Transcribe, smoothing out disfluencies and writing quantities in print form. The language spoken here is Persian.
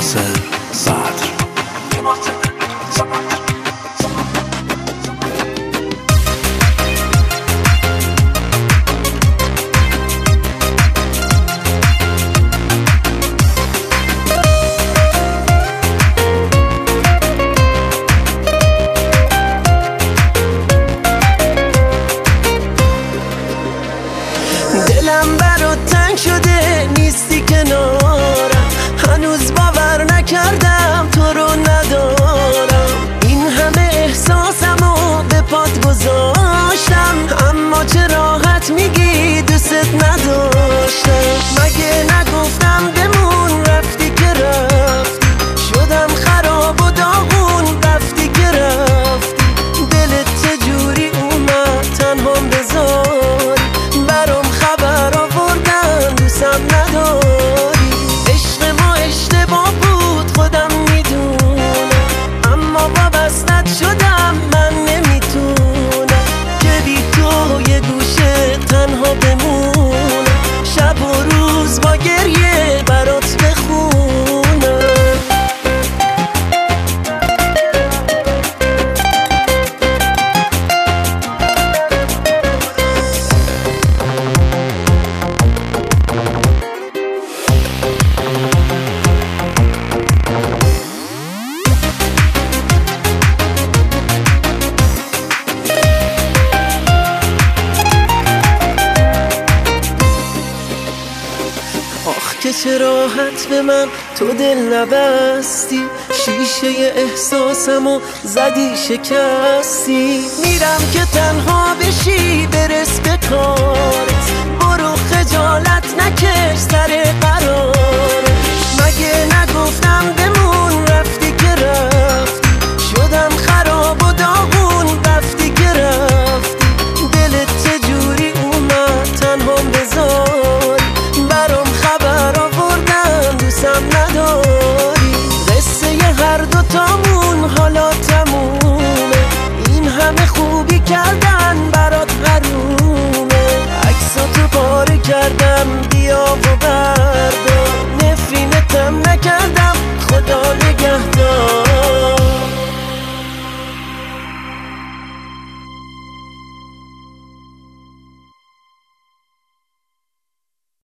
ناصر صدر. دلم برات تنگ شده نیستی کنارم، هنوز باور نکردم تو رو ندارم. این همه احساسمو به پات گذاشتم، اما چه راحت میگی دوست نداشتم. مگه نگفتم بمون رفتی که رفتی، شدم خراب و داغون رفتی که رفتی. دلت چجوری اومد تنهام بذاری، برام خبر آوردن دوستم نداری. عشق ما اشتباه بود خودم میدونم، اما وابستت شدم من نمیتونم که بی تو یه گوشه تنها بمونم، شب و روز با گریه برات بخونم. آخ که چه راحت به من تو دل نبستی، شیشه احساسمو زدی شکستی. میرم که تنها بشی برس به کار،